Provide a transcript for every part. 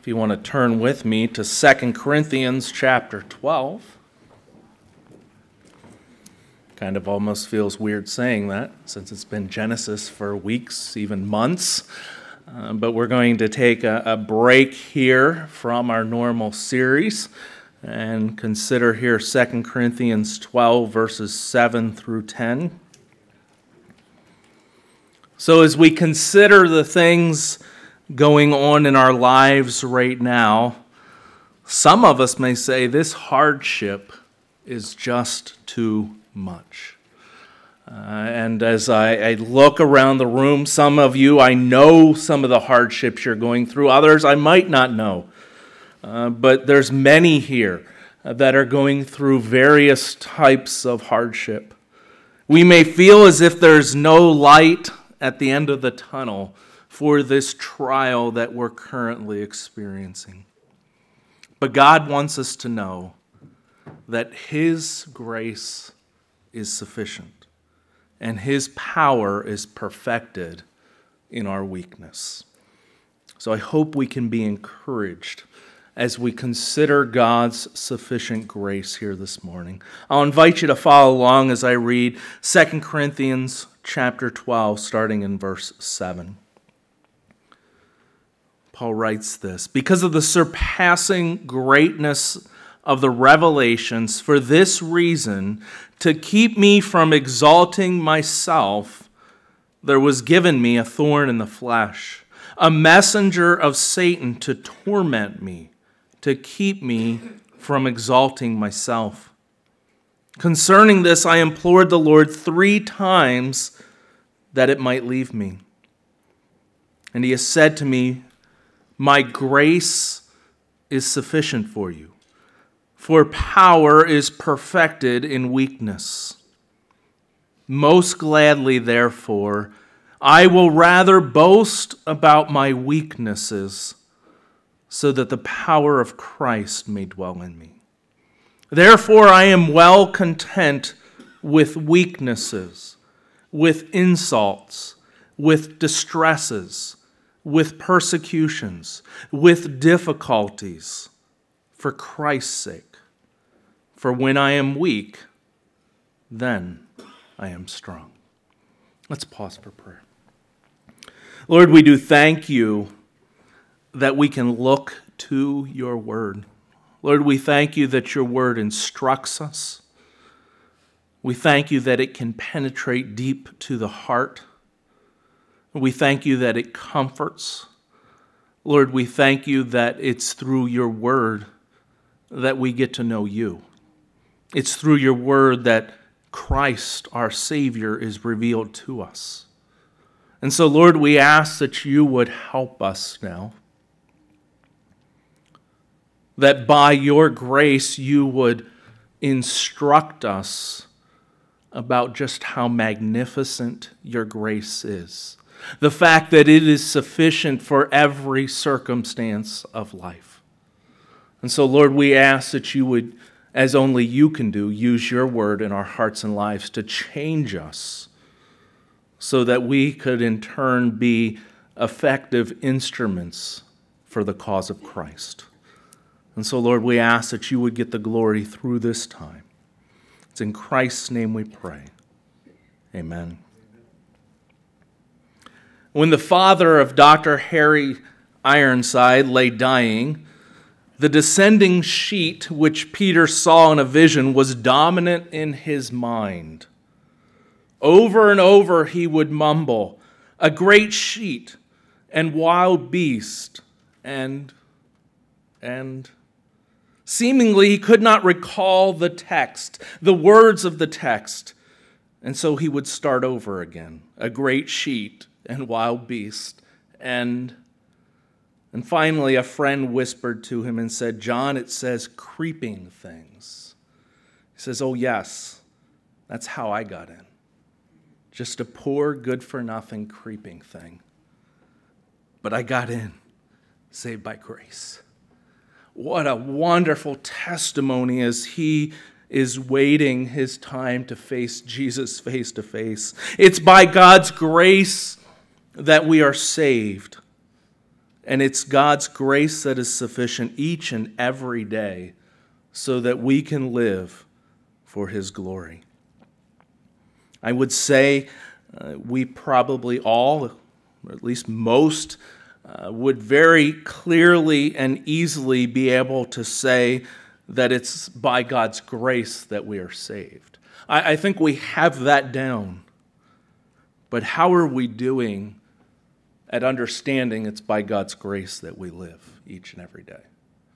If you want to turn with me to 2 Corinthians chapter 12. Kind of almost feels weird saying that since it's been Genesis for weeks, even months. But we're going to take a break here from our normal series and consider here 2 Corinthians 12 verses 7 through 10. So as we consider the things going on in our lives right now, some of us may say this hardship is just too much. And as I look around the room, some of you, I know some of the hardships you're going through. Others I might not know. But there's many here that are going through various types of hardship. We may feel as if there's no light at the end of the tunnel for this trial that we're currently experiencing. But God wants us to know that His grace is sufficient and His power is perfected in our weakness. So I hope we can be encouraged as we consider God's sufficient grace here this morning. I'll invite you to follow along as I read 2 Corinthians chapter 12, starting in verse 7. Paul writes this: "Because of the surpassing greatness of the revelations, for this reason, to keep me from exalting myself, there was given me a thorn in the flesh, a messenger of Satan to torment me, to keep me from exalting myself. Concerning this, I implored the Lord 3 times that it might leave me. And He has said to me, 'My grace is sufficient for you, for power is perfected in weakness. Most gladly, therefore, I will rather boast about my weaknesses, so that the power of Christ may dwell in me. Therefore, I am well content with weaknesses, with insults, with distresses, with persecutions, with difficulties, for Christ's sake. For when I am weak, then I am strong.'" Let's pause for prayer. Lord, we do thank you that we can look to your word. Lord, we thank you that your word instructs us. We thank you that it can penetrate deep to the heart. We thank you that it comforts. Lord, we thank you that it's through your word that we get to know you. It's through your word that Christ, our Savior, is revealed to us. And so, Lord, we ask that you would help us now, that by your grace you would instruct us about just how magnificent your grace is. The fact that it is sufficient for every circumstance of life. And so, Lord, we ask that you would, as only you can do, use your word in our hearts and lives to change us so that we could in turn be effective instruments for the cause of Christ. And so, Lord, we ask that you would get the glory through this time. It's in Christ's name we pray. Amen. When the father of Dr. Harry Ironside lay dying, the descending sheet which Peter saw in a vision was dominant in his mind. Over and over he would mumble, "A great sheet and wild beast," and seemingly he could not recall the text, the words of the text. And so he would start over again. A great sheet and wild beast. And finally a friend whispered to him and said, "John, it says creeping things." He says, "Oh yes, that's how I got in. Just a poor, good-for-nothing creeping thing. But I got in, saved by grace." What a wonderful testimony as he is waiting his time to face Jesus face to face. It's by God's grace that we are saved. And it's God's grace that is sufficient each and every day so that we can live for His glory. I would say we probably all, or at least most, would very clearly and easily be able to say that it's by God's grace that we are saved. I think we have that down. But how are we doing at understanding it's by God's grace that we live each and every day?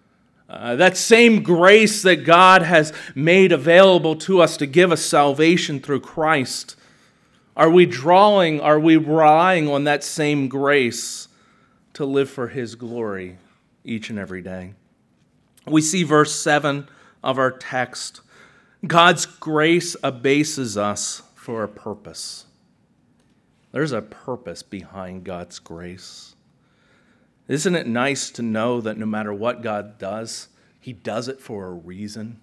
That same grace that God has made available to us to give us salvation through Christ, are we relying on that same grace to live for His glory each and every day? We see verse 7 of our text. God's grace abases us for a purpose. There's a purpose behind God's grace. Isn't it nice to know that no matter what God does, He does it for a reason?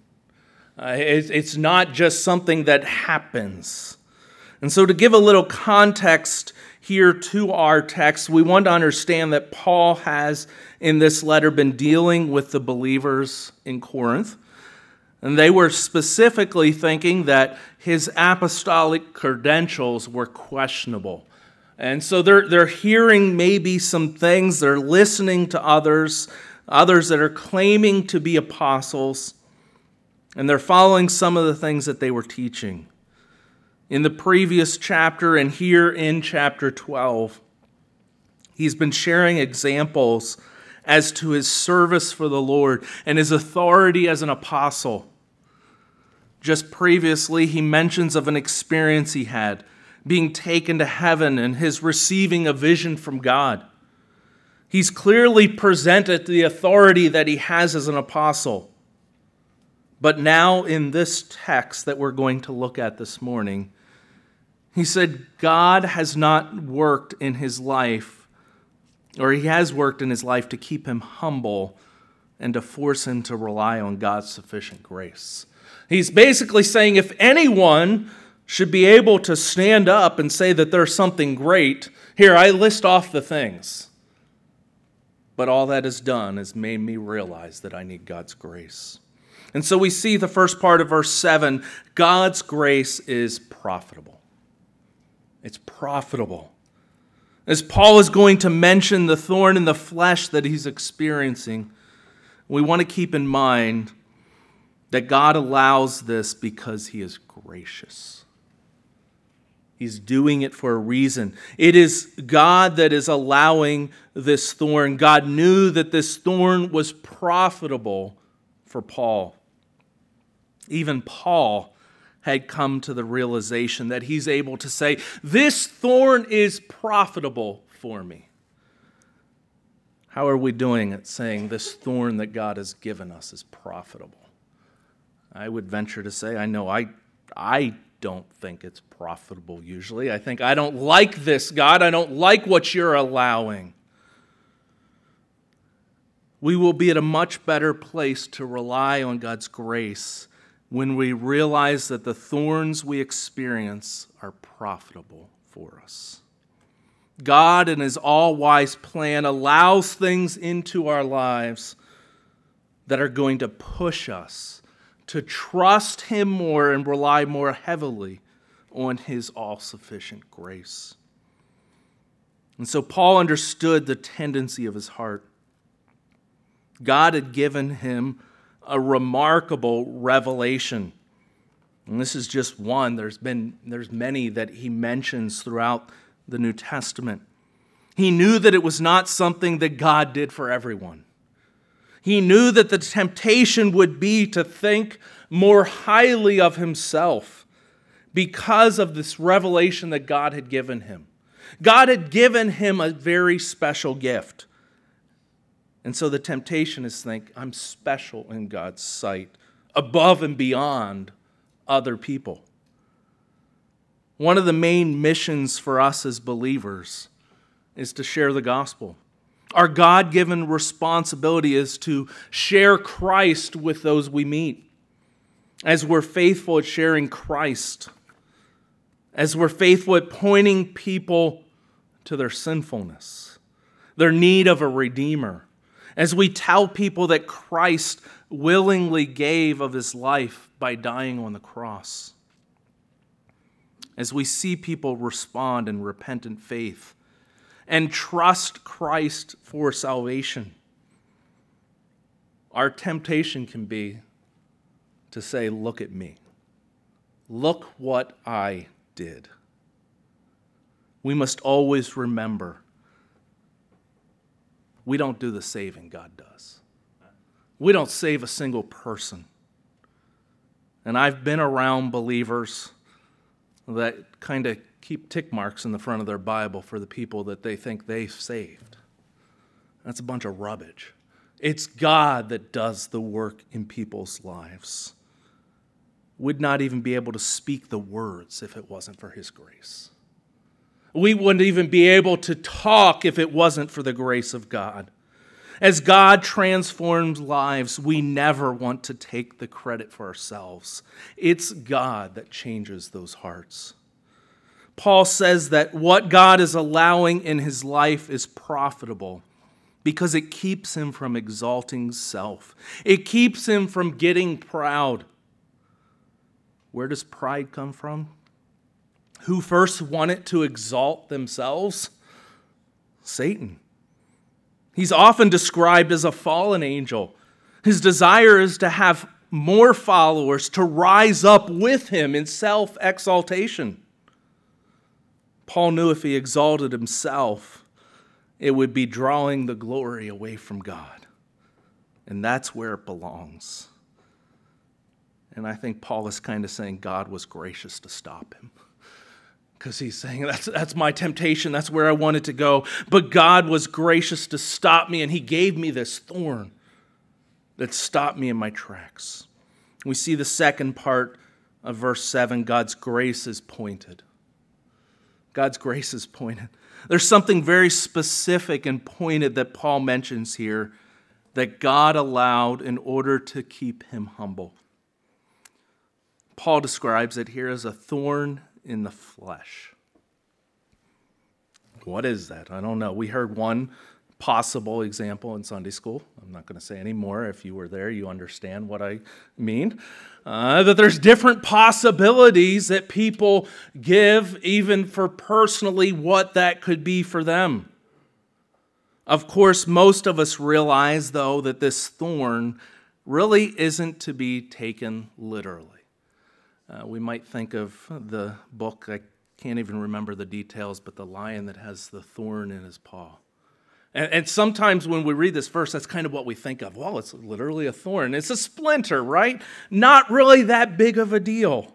It's not just something that happens. And so to give a little context here to our text, we want to understand that Paul has in this letter been dealing with the believers in Corinth. And they were specifically thinking that his apostolic credentials were questionable. And so they're hearing maybe some things, they're listening to others that are claiming to be apostles, and they're following some of the things that they were teaching. In the previous chapter and here in chapter 12, he's been sharing examples as to his service for the Lord and his authority as an apostle. Just previously, he mentions of an experience he had, being taken to heaven and his receiving a vision from God. He's clearly presented the authority that he has as an apostle. But now in this text that we're going to look at this morning, he said God has not worked in his life, or he has worked in his life to keep him humble and to force him to rely on God's sufficient grace. He's basically saying if anyone should be able to stand up and say that there's something great, here, I list off the things. But all that has done is made me realize that I need God's grace. And so we see the first part of verse 7, God's grace is profitable. It's profitable. As Paul is going to mention the thorn in the flesh that he's experiencing, we want to keep in mind that God allows this because he is gracious. He's doing it for a reason. It is God that is allowing this thorn. God knew that this thorn was profitable for Paul. Even Paul had come to the realization that he's able to say, this thorn is profitable for me. How are we doing at saying this thorn that God has given us is profitable? I would venture to say, I know I don't think it's profitable usually. I think I don't like this, God. I don't like what you're allowing. We will be at a much better place to rely on God's grace when we realize that the thorns we experience are profitable for us. God, in his all-wise plan, allows things into our lives that are going to push us to trust him more and rely more heavily on his all-sufficient grace. And so Paul understood the tendency of his heart. God had given him a remarkable revelation. And this is just one. There's many that he mentions throughout the New Testament. He knew that it was not something that God did for everyone. He knew that the temptation would be to think more highly of himself because of this revelation that God had given him. God had given him a very special gift. And so the temptation is to think, I'm special in God's sight, above and beyond other people. One of the main missions for us as believers is to share the gospel. Our God-given responsibility is to share Christ with those we meet. As we're faithful at sharing Christ, as we're faithful at pointing people to their sinfulness, their need of a Redeemer. As we tell people that Christ willingly gave of his life by dying on the cross. As we see people respond in repentant faith and trust Christ for salvation, our temptation can be to say, look at me. Look what I did. We must always remember, we don't do the saving, God does. We don't save a single person. And I've been around believers that kind of keep tick marks in the front of their Bible for the people that they think they've saved. That's a bunch of rubbish. It's God that does the work in people's lives. We'd not even be able to speak the words if it wasn't for his grace. We wouldn't even be able to talk if it wasn't for the grace of God. As God transforms lives, we never want to take the credit for ourselves. It's God that changes those hearts. Paul says that what God is allowing in his life is profitable because it keeps him from exalting self. It keeps him from getting proud. Where does pride come from? Who first wanted to exalt themselves? Satan. He's often described as a fallen angel. His desire is to have more followers, to rise up with him in self-exaltation. Paul knew if he exalted himself, it would be drawing the glory away from God. And that's where it belongs. And I think Paul is kind of saying God was gracious to stop him. Because he's saying, that's my temptation, that's where I wanted to go. But God was gracious to stop me, and he gave me this thorn that stopped me in my tracks. We see the second part of verse 7, God's grace is pointed. God's grace is pointed. There's something very specific and pointed that Paul mentions here that God allowed in order to keep him humble. Paul describes it here as a thorn in the flesh. What is that? I don't know. We heard one possible example in Sunday school. I'm not going to say any more. If you were there, you understand what I mean. That there's different possibilities that people give, even for personally what that could be for them. Of course, most of us realize, though, that this thorn really isn't to be taken literally. We might think of the book, I can't even remember the details, but the lion that has the thorn in his paw. And sometimes when we read this verse, that's kind of what we think of. Well, it's literally a thorn. It's a splinter, right? Not really that big of a deal.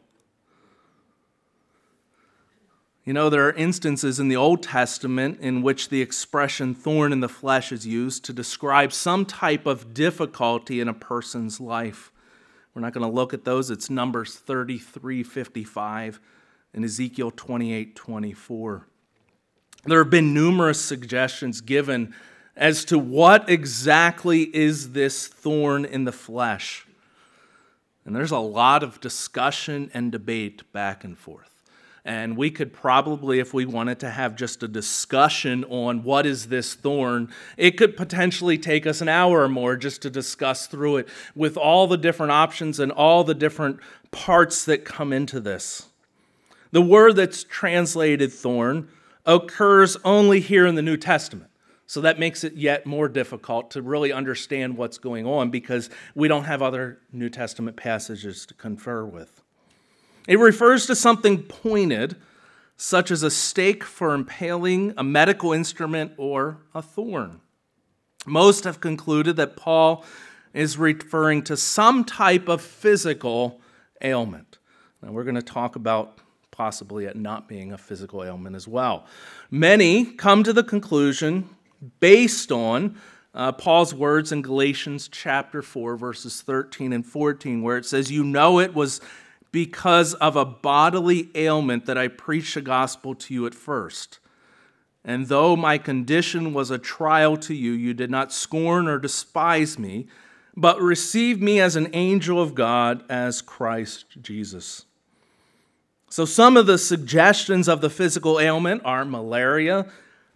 You know, there are instances in the Old Testament in which the expression thorn in the flesh is used to describe some type of difficulty in a person's life. We're not going to look at those. It's Numbers 33:55 and Ezekiel 28:24. There have been numerous suggestions given as to what exactly is this thorn in the flesh. And there's a lot of discussion and debate back and forth. And we could probably, if we wanted to have just a discussion on what is this thorn, it could potentially take us an hour or more just to discuss through it with all the different options and all the different parts that come into this. The word that's translated thorn occurs only here in the New Testament. So that makes it yet more difficult to really understand what's going on because we don't have other New Testament passages to confer with. It refers to something pointed, such as a stake for impaling, a medical instrument, or a thorn. Most have concluded that Paul is referring to some type of physical ailment. Now, we're going to talk about possibly it not being a physical ailment as well. Many come to the conclusion, based on Paul's words in Galatians chapter 4, verses 13 and 14, where it says, "You know it was because of a bodily ailment that I preached the gospel to you at first. And though my condition was a trial to you, you did not scorn or despise me, but received me as an angel of God, as Christ Jesus." So some of the suggestions of the physical ailment are malaria,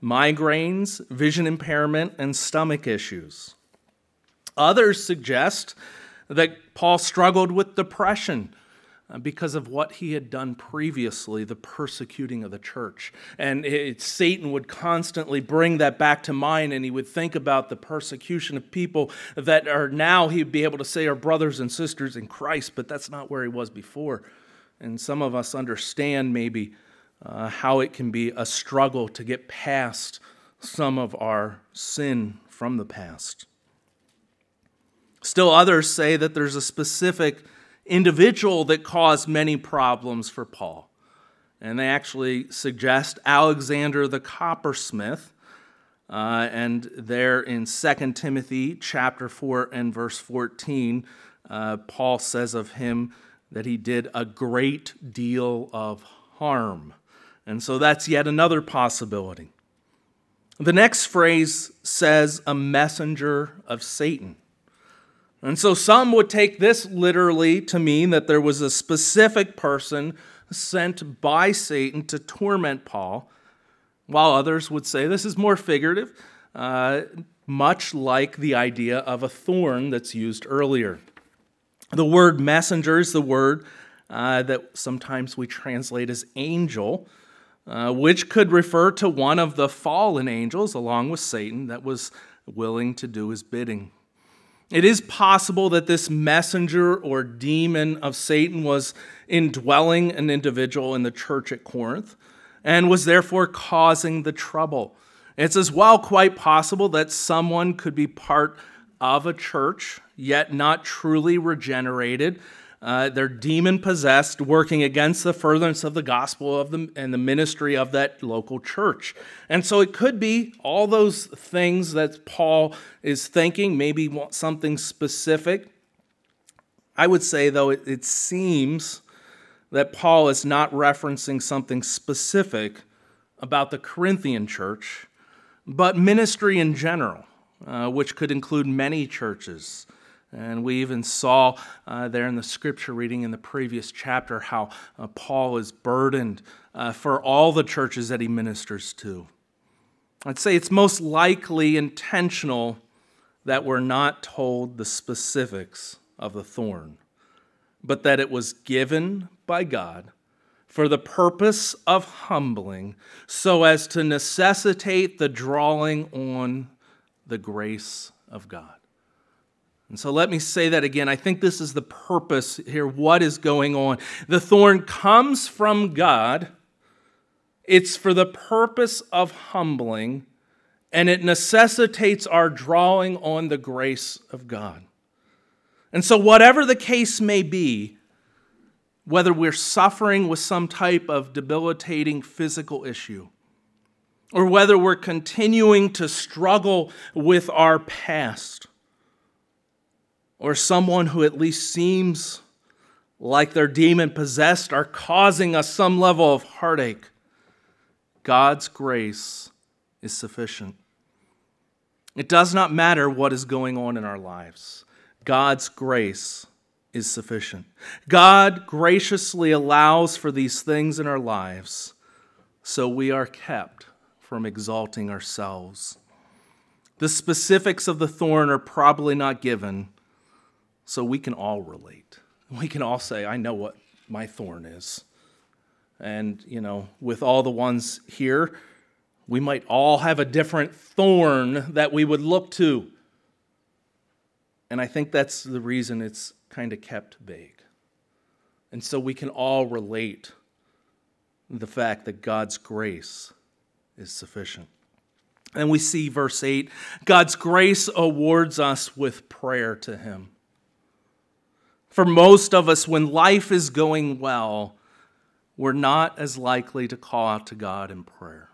migraines, vision impairment, and stomach issues. Others suggest that Paul struggled with depression because of what he had done previously, the persecuting of the church. And Satan would constantly bring that back to mind, and he would think about the persecution of people that are now, he'd be able to say, are brothers and sisters in Christ, but that's not where he was before. And some of us understand maybe how it can be a struggle to get past some of our sin from the past. Still others say that there's a specific individual that caused many problems for Paul. And they actually suggest Alexander the coppersmith. And there in 2 Timothy chapter 4 and verse 14, Paul says of him that he did a great deal of harm. And so that's yet another possibility. The next phrase says a messenger of Satan. And so some would take this literally to mean that there was a specific person sent by Satan to torment Paul, while others would say this is more figurative, much like the idea of a thorn that's used earlier. The word messenger is the word that sometimes we translate as angel, which could refer to one of the fallen angels, along with Satan, that was willing to do his bidding. It is possible that this messenger or demon of Satan was indwelling an individual in the church at Corinth and was therefore causing the trouble. It's as well quite possible that someone could be part of a church, yet not truly regenerated. They're demon-possessed, working against the furtherance of the gospel and the ministry of that local church. And so it could be all those things that Paul is thinking, maybe something specific. I would say, though, it seems that Paul is not referencing something specific about the Corinthian church, but ministry in general, which could include many churches. And we even saw there in the scripture reading in the previous chapter how Paul is burdened for all the churches that he ministers to. I'd say it's most likely intentional that we're not told the specifics of the thorn, but that it was given by God for the purpose of humbling, so as to necessitate the drawing on the grace of God. And so let me say that again. I think this is the purpose here. What is going on? The thorn comes from God. It's for the purpose of humbling, and it necessitates our drawing on the grace of God. And so whatever the case may be, whether we're suffering with some type of debilitating physical issue, or whether we're continuing to struggle with our past, or someone who at least seems like they're demon-possessed are causing us some level of heartache, God's grace is sufficient. It does not matter what is going on in our lives. God's grace is sufficient. God graciously allows for these things in our lives so we are kept from exalting ourselves. The specifics of the thorn are probably not given, so we can all relate. We can all say, I know what my thorn is. And, with all the ones here, we might all have a different thorn that we would look to. And I think that's the reason it's kind of kept vague. And so we can all relate the fact that God's grace is sufficient. And we see verse 8, God's grace awards us with prayer to Him. For most of us, when life is going well, we're not as likely to call out to God in prayer.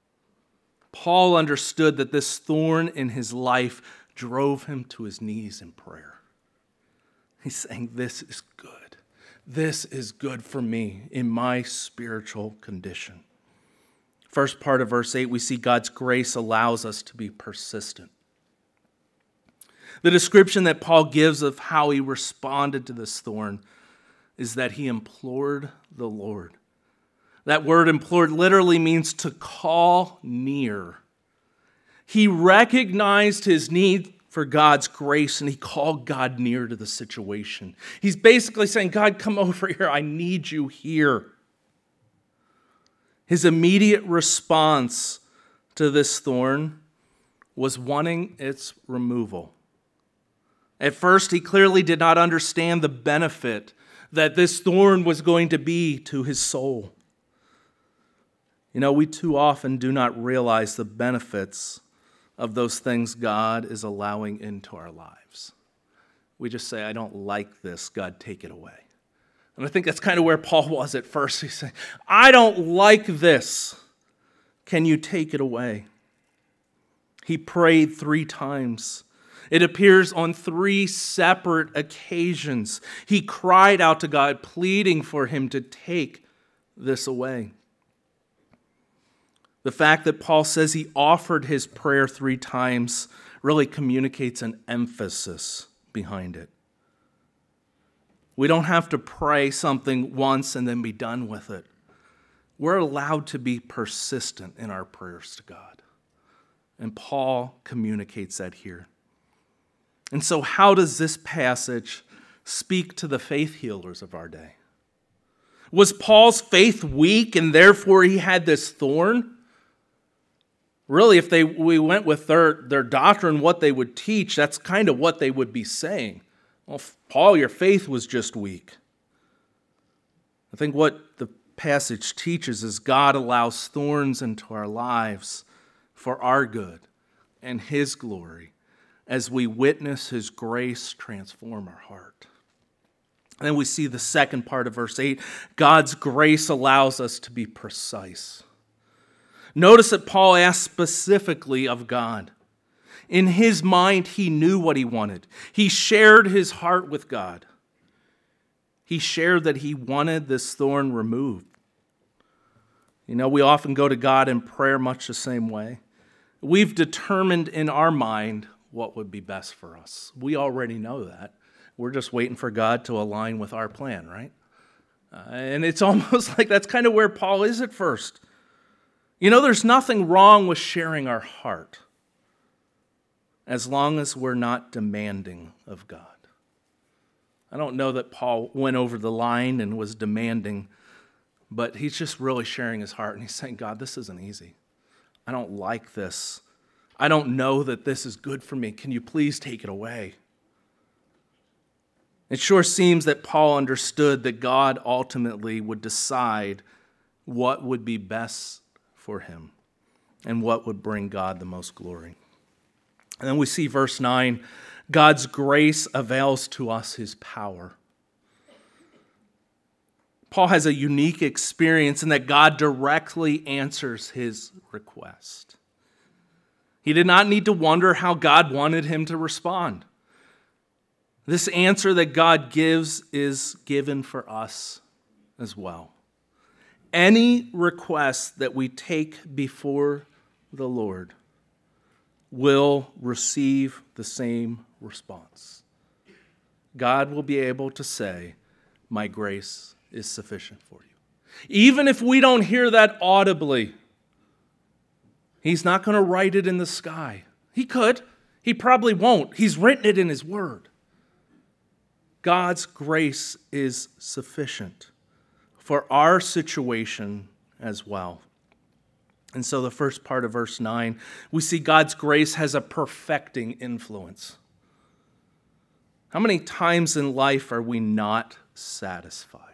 Paul understood that this thorn in his life drove him to his knees in prayer. He's saying, this is good. This is good for me in my spiritual condition. First part of verse 8, we see God's grace allows us to be persistent. The description that Paul gives of how he responded to this thorn is that he implored the Lord. That word implored literally means to call near He recognized his need for God's grace, and he called God near to the situation. He's basically saying, God, come over here. I need you here. His immediate response to this thorn was wanting its removal. At first, he clearly did not understand the benefit that this thorn was going to be to his soul. You know, we too often do not realize the benefits of those things God is allowing into our lives. We just say, I don't like this, God, take it away. And I think that's kind of where Paul was at first. He's saying, I don't like this. Can you take it away? He prayed 3 times. It appears on 3 separate occasions. He cried out to God, pleading for him to take this away. The fact that Paul says he offered his prayer 3 times really communicates an emphasis behind it. We don't have to pray something once and then be done with it. We're allowed to be persistent in our prayers to God. And Paul communicates that here. And so how does this passage speak to the faith healers of our day? Was Paul's faith weak and therefore he had this thorn? Really, if we went with their doctrine, what they would teach, that's kind of what they would be saying. Well, Paul, your faith was just weak. I think what the passage teaches is God allows thorns into our lives for our good and his glory as we witness his grace transform our heart. And then we see the second part of verse 8. God's grace allows us to be precise. Notice that Paul asked specifically of God. In his mind, he knew what he wanted. He shared his heart with God. He shared that he wanted this thorn removed. You know, we often go to God in prayer much the same way. We've determined in our mind what would be best for us. We already know that. We're just waiting for God to align with our plan, right? And it's almost like that's kind of where Paul is at first. You know, there's nothing wrong with sharing our heart as long as we're not demanding of God. I don't know that Paul went over the line and was demanding, but he's just really sharing his heart, and he's saying, God, this isn't easy. I don't like this. I don't know that this is good for me. Can you please take it away? It sure seems that Paul understood that God ultimately would decide what would be best for him and what would bring God the most glory. And then we see verse 9, God's grace avails to us his power. Paul has a unique experience in that God directly answers his request. He did not need to wonder how God wanted him to respond. This answer that God gives is given for us as well. Any request that we take before the Lord will receive the same response. God will be able to say, my grace is sufficient for you. Even if we don't hear that audibly, he's not going to write it in the sky. He could. He probably won't. He's written it in his word. God's grace is sufficient for our situation as well. And so the first part of verse 9, we see God's grace has a perfecting influence. How many times in life are we not satisfied?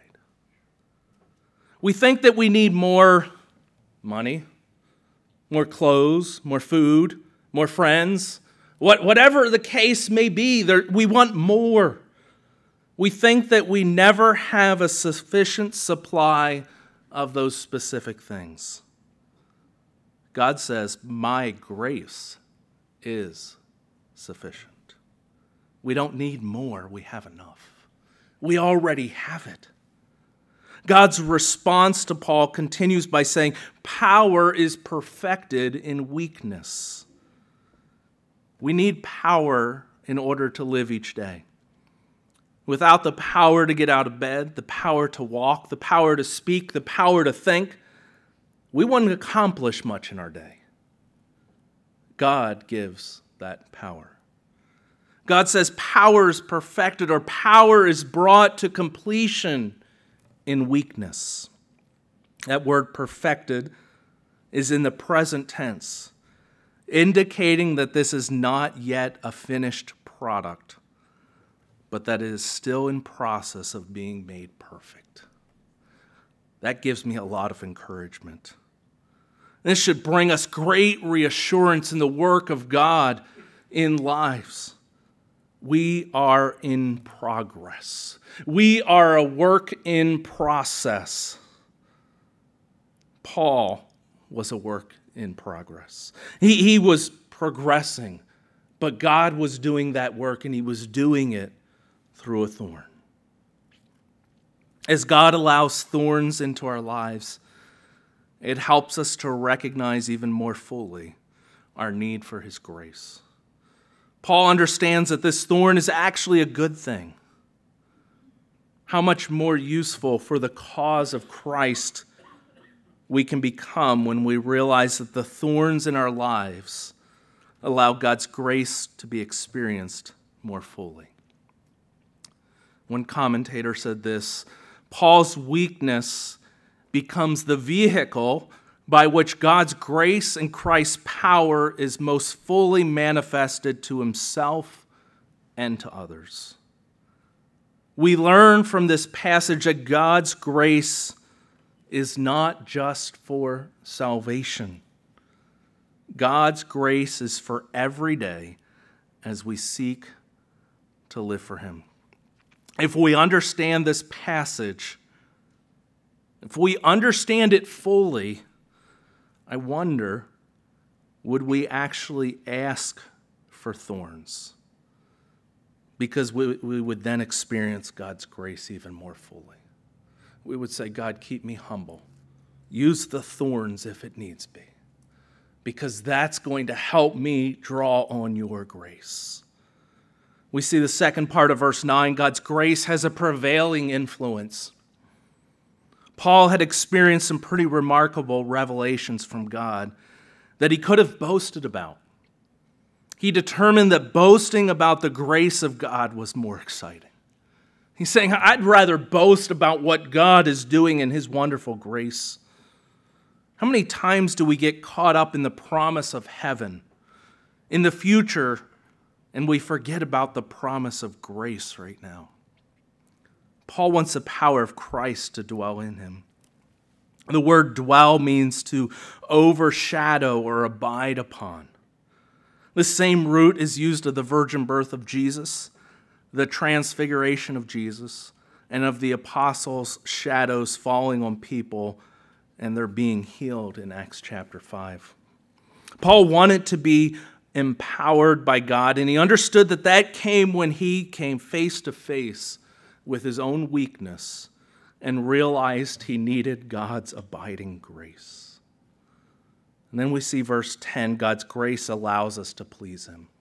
We think that we need more money, more clothes, more food, more friends. Whatever the case may be, we want more. We think that we never have a sufficient supply of those specific things. God says, my grace is sufficient. We don't need more, we have enough. We already have it. God's response to Paul continues by saying, power is perfected in weakness. We need power in order to live each day. Without the power to get out of bed, the power to walk, the power to speak, the power to think, we wouldn't accomplish much in our day. God gives that power. God says power is perfected, or power is brought to completion in weakness. That word perfected is in the present tense, indicating that this is not yet a finished product, but that it is still in process of being made perfect. That gives me a lot of encouragement. This should bring us great reassurance in the work of God in lives. We are in progress. We are a work in process. Paul was a work in progress. He was progressing, but God was doing that work, and he was doing it through a thorn. As God allows thorns into our lives, it helps us to recognize even more fully our need for his grace. Paul understands that this thorn is actually a good thing. How much more useful for the cause of Christ we can become when we realize that the thorns in our lives allow God's grace to be experienced more fully. One commentator said this: Paul's weakness becomes the vehicle by which God's grace and Christ's power is most fully manifested to himself and to others. We learn from this passage that God's grace is not just for salvation. God's grace is for every day as we seek to live for him. If we understand this passage, if we understand it fully, I wonder, would we actually ask for thorns? Because we would then experience God's grace even more fully. We would say, God, keep me humble. Use the thorns if it needs be, because that's going to help me draw on your grace. We see the second part of verse 9, God's grace has a prevailing influence. Paul had experienced some pretty remarkable revelations from God that he could have boasted about. He determined that boasting about the grace of God was more exciting. He's saying, I'd rather boast about what God is doing in his wonderful grace. How many times do we get caught up in the promise of heaven, in the future, and we forget about the promise of grace right now? Paul wants the power of Christ to dwell in him. The word dwell means to overshadow or abide upon. The same root is used of the virgin birth of Jesus, the transfiguration of Jesus, and of the apostles' shadows falling on people and they're being healed in Acts chapter 5. Paul wanted to be empowered by God, and he understood that that came when he came face to face with his own weakness and realized he needed God's abiding grace. And then we see verse 10, God's grace allows us to please him.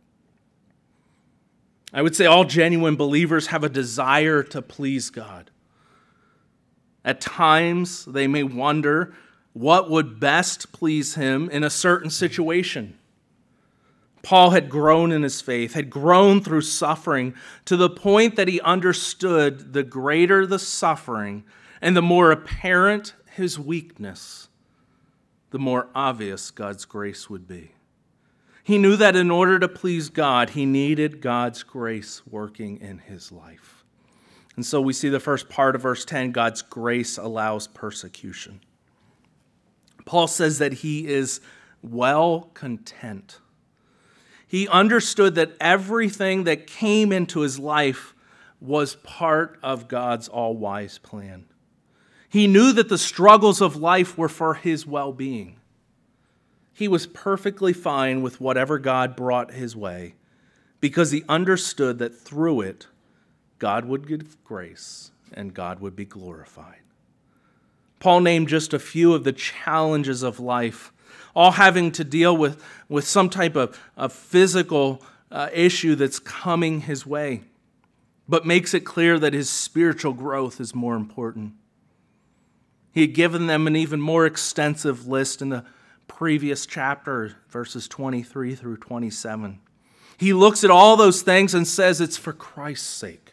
I would say all genuine believers have a desire to please God. At times, they may wonder what would best please him in a certain situation. Paul had grown in his faith, had grown through suffering to the point that he understood the greater the suffering and the more apparent his weakness, the more obvious God's grace would be. He knew that in order to please God, he needed God's grace working in his life. And so we see the first part of verse 10, God's grace allows persecution. Paul says that he is well content. He understood that everything that came into his life was part of God's all-wise plan. He knew that the struggles of life were for his well-being. He was perfectly fine with whatever God brought his way because he understood that through it, God would give grace and God would be glorified. Paul named just a few of the challenges of life, all having to deal with some type of physical issue that's coming his way, but makes it clear that his spiritual growth is more important. He had given them an even more extensive list in the previous chapter, verses 23 through 27. He looks at all those things and says it's for Christ's sake.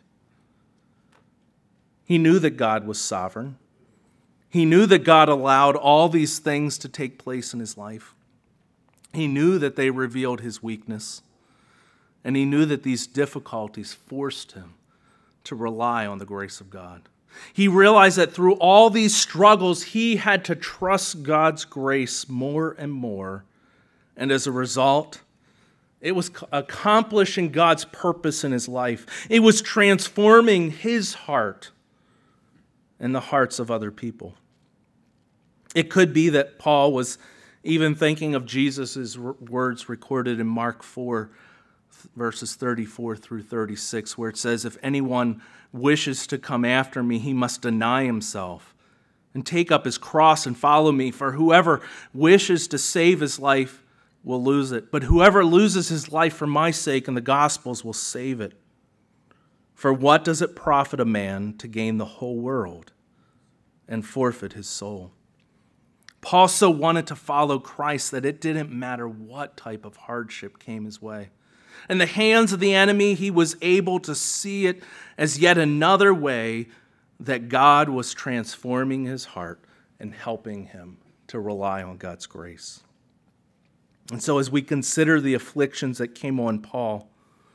He knew that God was sovereign. He knew that God allowed all these things to take place in his life. He knew that they revealed his weakness. And he knew that these difficulties forced him to rely on the grace of God. He realized that through all these struggles, he had to trust God's grace more and more. And as a result, it was accomplishing God's purpose in his life. It was transforming his heart and the hearts of other people. It could be that Paul was even thinking of Jesus' words recorded in Mark 4, verses 34 through 36, where it says, if anyone wishes to come after me, he must deny himself and take up his cross and follow me. For whoever wishes to save his life will lose it. But whoever loses his life for my sake and the gospel's will save it. For what does it profit a man to gain the whole world and forfeit his soul? Paul so wanted to follow Christ that it didn't matter what type of hardship came his way. In the hands of the enemy, he was able to see it as yet another way that God was transforming his heart and helping him to rely on God's grace. And so as we consider the afflictions that came on Paul,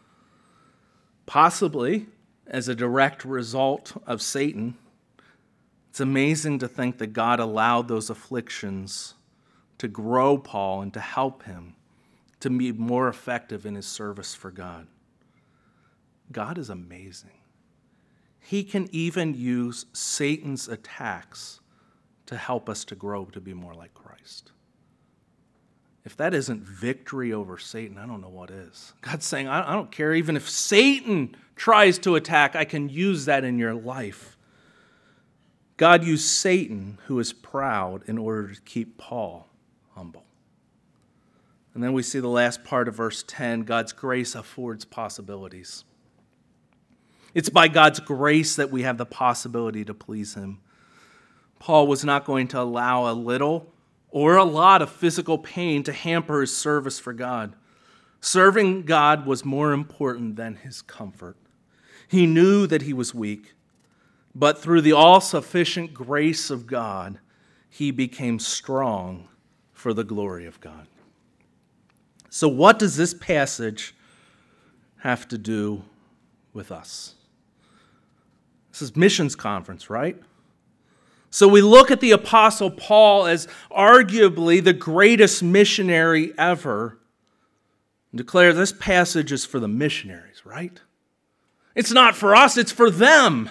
possibly as a direct result of Satan, it's amazing to think that God allowed those afflictions to grow Paul and to help him to be more effective in his service for God. God is amazing. He can even use Satan's attacks to help us to grow to be more like Christ. If that isn't victory over Satan, I don't know what is. God's saying, I don't care even if Satan tries to attack, I can use that in your life. God used Satan, who is proud, in order to keep Paul humble. And then we see the last part of verse 10, God's grace affords possibilities. It's by God's grace that we have the possibility to please him. Paul was not going to allow a little or a lot of physical pain to hamper his service for God. Serving God was more important than his comfort. He knew that he was weak, but through the all-sufficient grace of God, he became strong for the glory of God. So what does this passage have to do with us? This is missions conference, right? So we look at the Apostle Paul as arguably the greatest missionary ever and declare this passage is for the missionaries, right? It's not for us, it's for them.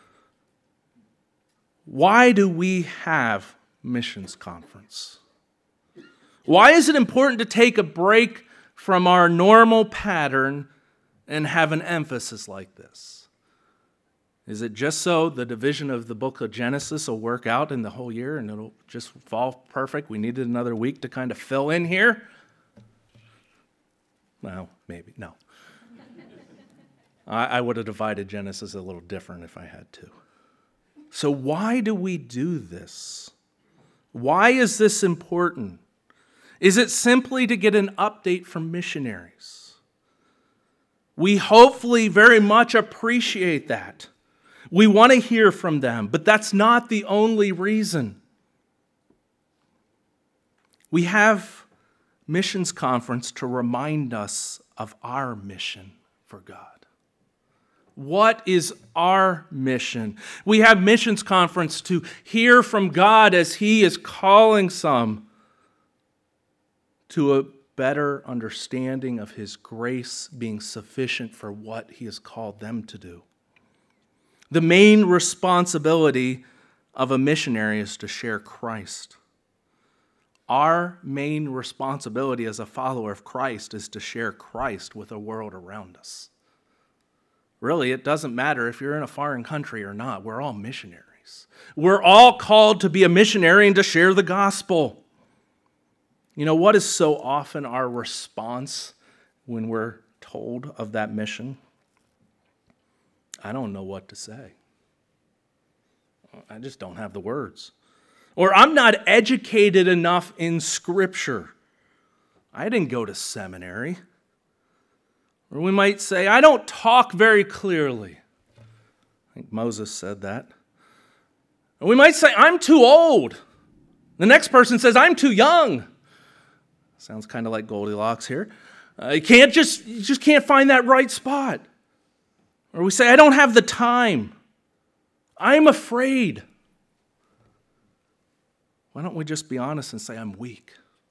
Why do we have missions conference? Why is it important to take a break from our normal pattern and have an emphasis like this? Is it just so the division of the book of Genesis will work out in the whole year and it'll just fall perfect? We needed another week to kind of fill in here? Well, maybe. No. I would have divided Genesis a little different if I had to. So why do we do this? Why is this important? Is it simply to get an update from missionaries? We hopefully very much appreciate that. We want to hear from them, but that's not the only reason. We have missions conference to remind us of our mission for God. What is our mission? We have missions conference to hear from God as he is calling some to a better understanding of his grace being sufficient for what he has called them to do. The main responsibility of a missionary is to share Christ. Our main responsibility as a follower of Christ is to share Christ with the world around us. Really, it doesn't matter if you're in a foreign country or not. We're all missionaries. We're all called to be a missionary and to share the gospel. You know, what is so often our response when we're told of that mission? I don't know what to say. I just don't have the words. Or I'm not educated enough in Scripture. I didn't go to seminary. Or we might say, I don't talk very clearly. I think Moses said that. Or we might say, I'm too old. The next person says, I'm too young. Sounds kind of like Goldilocks here. You just can't find that right spot. Or we say, I don't have the time. I'm afraid. Why don't we just be honest and say, I'm weak?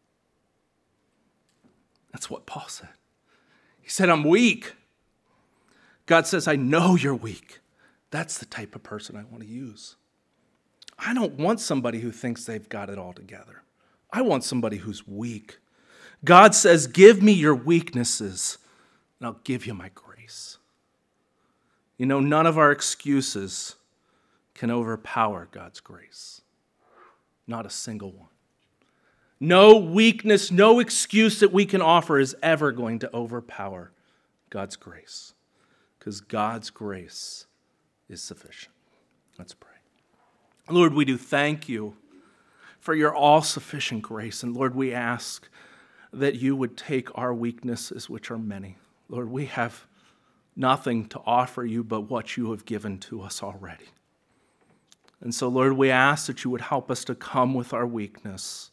That's what Paul said. He said, I'm weak. God says, I know you're weak. That's the type of person I want to use. I don't want somebody who thinks they've got it all together. I want somebody who's weak. God says, give me your weaknesses, and I'll give you my grace. You know, none of our excuses can overpower God's grace. Not a single one. No weakness, no excuse that we can offer is ever going to overpower God's grace, because God's grace is sufficient. Let's pray. Lord, we do thank you for your all-sufficient grace. And Lord, we ask that you would take our weaknesses, which are many. Lord, we have nothing to offer you but what you have given to us already. And so, Lord, we ask that you would help us to come with our weakness,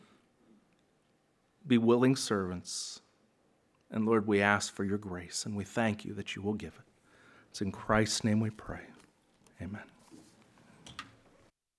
be willing servants. And Lord, we ask for your grace, and we thank you that you will give it. It's in Christ's name we pray. Amen.